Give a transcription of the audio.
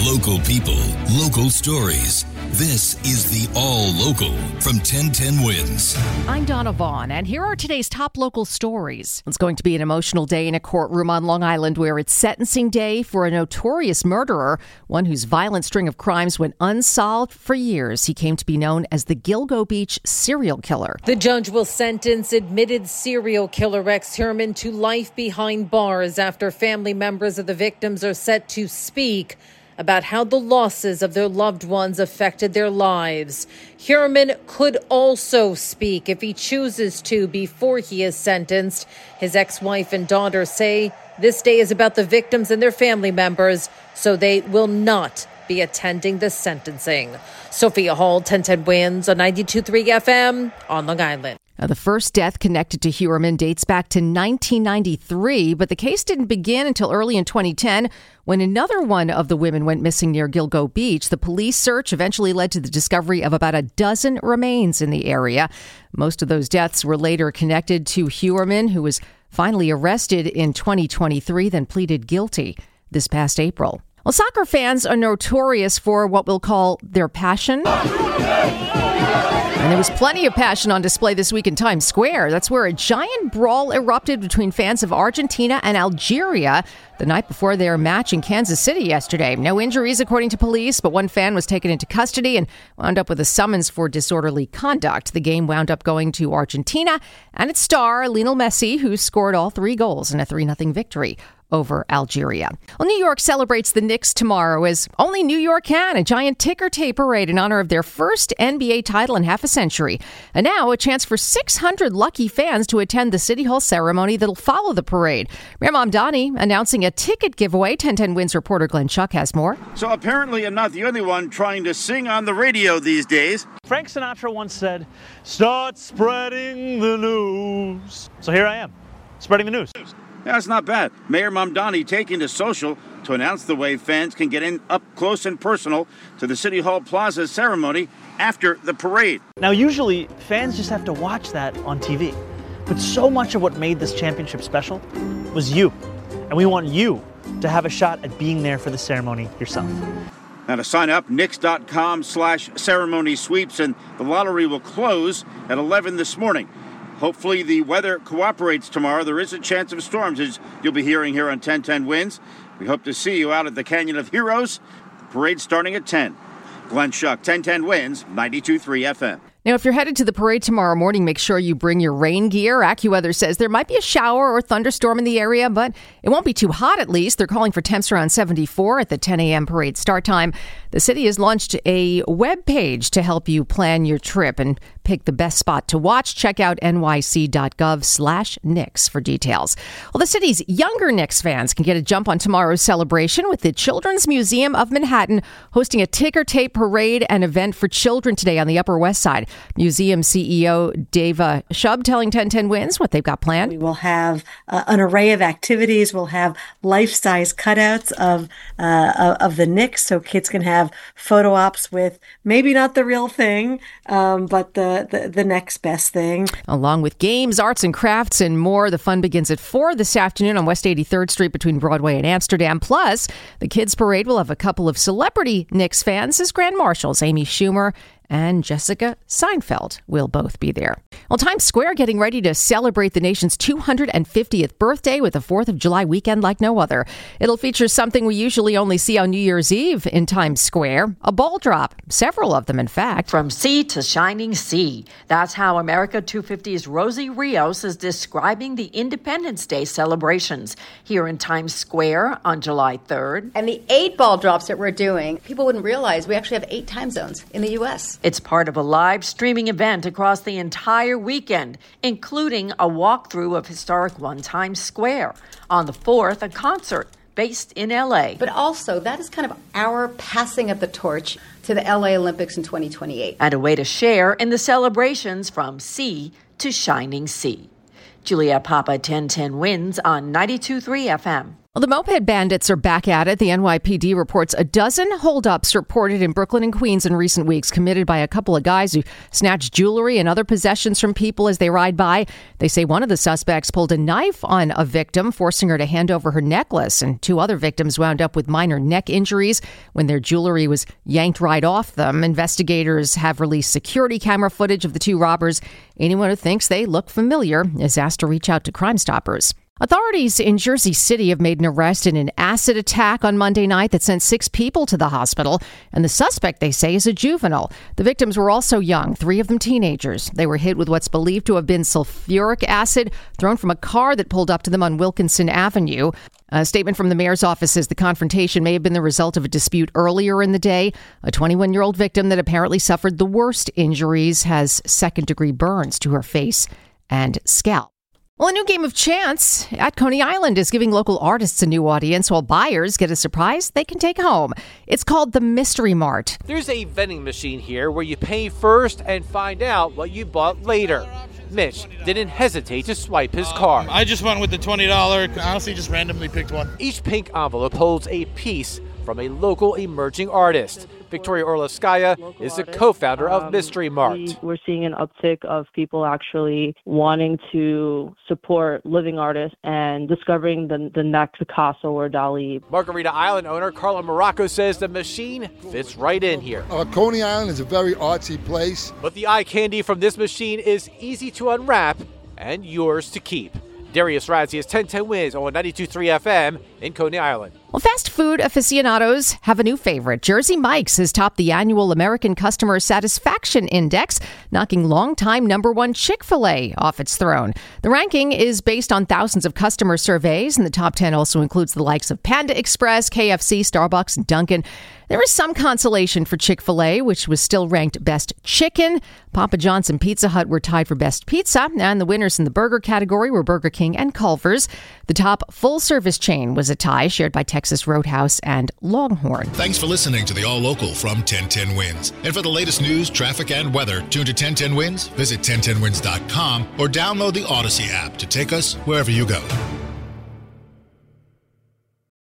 Local people, local stories. This is the All Local from 1010 Wins. I'm Donna Vaughn, and here are today's top local stories. It's going to be an emotional day in a courtroom on Long Island where it's sentencing day for a notorious murderer, one whose violent string of crimes went unsolved for years. He came to be known as the Gilgo Beach serial killer. The judge will sentence admitted serial killer Rex Heuermann to life behind bars after family members of the victims are set to speak about how the losses of their loved ones affected their lives. Heuermann could also speak if he chooses to before he is sentenced. His ex-wife and daughter say this day is about the victims and their family members, so they will not be attending the sentencing. Sophia Hall, 1010 Wins on 92.3 FM on Long Island. Now, the first death connected to Heuermann dates back to 1993, but the case didn't begin until early in 2010 when another one of the women went missing near Gilgo Beach. The police search eventually led to the discovery of about a dozen remains in the area. Most of those deaths were later connected to Heuermann, who was finally arrested in 2023, then pleaded guilty this past April. Well, soccer fans are notorious for what we'll call their passion. And there was plenty of passion on display this week in Times Square. That's where a giant brawl erupted between fans of Argentina and Algeria the night before their match in Kansas City yesterday. No injuries, according to police, but one fan was taken into custody and wound up with a summons for disorderly conduct. The game wound up going to Argentina and its star, Lionel Messi, who scored all 3 goals in a 3-0 victory over Algeria. Well, New York celebrates the Knicks tomorrow as only New York can, a giant ticker tape parade in honor of their first NBA title in half a century. And now a chance for 600 lucky fans to attend the City Hall ceremony that'll follow the parade. Mayor Mamdani announcing a ticket giveaway. 1010 Wins reporter Glenn Schuck has more. So apparently I'm not the only one trying to sing on the radio these days. Frank Sinatra once said, "Start spreading the news." So here I am, spreading the news. That's not bad. Mayor Mamdani taking to social to announce the way fans can get in up close and personal to the City Hall Plaza ceremony after the parade. Now, usually fans just have to watch that on TV, but so much of what made this championship special was you, and we want you to have a shot at being there for the ceremony yourself. Now to sign up, Knicks.com/ceremony sweeps, and the lottery will close at 11 this morning. Hopefully the weather cooperates tomorrow. There is a chance of storms, as you'll be hearing here on 1010 Wins. We hope to see you out at the Canyon of Heroes. The parade starting at 10. Glenn Schuck, 1010 Wins, 92.3 FM. Now, if you're headed to the parade tomorrow morning, make sure you bring your rain gear. AccuWeather says there might be a shower or thunderstorm in the area, but it won't be too hot at least. They're calling for temps around 74 at the 10 a.m. parade start time. The city has launched a web page to help you plan your trip and pick the best spot to watch. Check out nyc.gov/Knicks for details. Well, the city's younger Knicks fans can get a jump on tomorrow's celebration with the Children's Museum of Manhattan hosting a ticker tape parade and event for children today on the Upper West Side. Museum CEO Deva Shub telling 1010 Wins what they've got planned. We will have an array of activities. We'll have life-size cutouts of the Knicks, so kids can have photo ops with maybe not the real thing, but the next best thing. Along with games, arts and crafts, and more. The fun begins at 4 this afternoon on West 83rd Street between Broadway and Amsterdam. Plus, the Kids Parade will have a couple of celebrity Knicks fans as Grand Marshals. Amy Schumer and Jessica Seinfeld will both be there. Well, Times Square getting ready to celebrate the nation's 250th birthday with a 4th of July weekend like no other. It'll feature something we usually only see on New Year's Eve in Times Square, a ball drop. Several of them, in fact. From sea to shining sea. That's how America 250's Rosie Rios is describing the Independence Day celebrations here in Times Square on July 3rd. And the 8 ball drops that we're doing, people wouldn't realize we actually have 8 time zones in the U.S. It's part of a live streaming event across the entire weekend, including a walkthrough of historic One Times Square. On the 4th, a concert based in L.A. But also, that is kind of our passing of the torch to the L.A. Olympics in 2028. And a way to share in the celebrations from sea to shining sea. Juliet Papa, 1010 Wins on 92.3 FM. Well, the moped bandits are back at it. The NYPD reports a dozen holdups reported in Brooklyn and Queens in recent weeks, committed by a couple of guys who snatched jewelry and other possessions from people as they ride by. They say one of the suspects pulled a knife on a victim, forcing her to hand over her necklace, and two other victims wound up with minor neck injuries when their jewelry was yanked right off them. Investigators have released security camera footage of the two robbers. Anyone who thinks they look familiar is asked to reach out to Crime Stoppers. Authorities in Jersey City have made an arrest in an acid attack on Monday night that sent 6 people to the hospital, and the suspect, they say, is a juvenile. The victims were also young, 3 of them teenagers. They were hit with what's believed to have been sulfuric acid thrown from a car that pulled up to them on Wilkinson Avenue. A statement from the mayor's office says the confrontation may have been the result of a dispute earlier in the day. A 21-year-old victim that apparently suffered the worst injuries has second-degree burns to her face and scalp. Well, a new game of chance at Coney Island is giving local artists a new audience while buyers get a surprise they can take home. It's called the Mystery Mart. There's a vending machine here where you pay first and find out what you bought later. Mitch didn't hesitate to swipe his card. I just went with the $20. Honestly, just randomly picked one. Each pink envelope holds a piece from a local emerging artist. Victoria Orlovskaya is the co-founder of Mystery Mart. We're seeing an uptick of people actually wanting to support living artists and discovering the next Picasso or Dali. Margarita Island owner Carla Morocco says the machine fits right in here. Coney Island is a very artsy place. But the eye candy from this machine is easy to unwrap and yours to keep. Darius Radzi is 1010 Wins on 92.3 FM in Coney Island. Well, fast food aficionados have a new favorite. Jersey Mike's has topped the annual American Customer Satisfaction Index, knocking longtime #1 Chick-fil-A off its throne. The ranking is based on thousands of customer surveys, and the top 10 also includes the likes of Panda Express, KFC, Starbucks, and Dunkin'. There is some consolation for Chick-fil-A, which was still ranked best chicken. Papa John's and Pizza Hut were tied for best pizza, and the winners in the burger category were Burger King and Culver's. The top full-service chain was a tie shared by Texas Roadhouse and Longhorn. Thanks for listening to the All Local from 1010 Wins. And for the latest news, traffic, and weather, tune to 1010 Wins, visit 1010wins.com, or download the Odyssey app to take us wherever you go.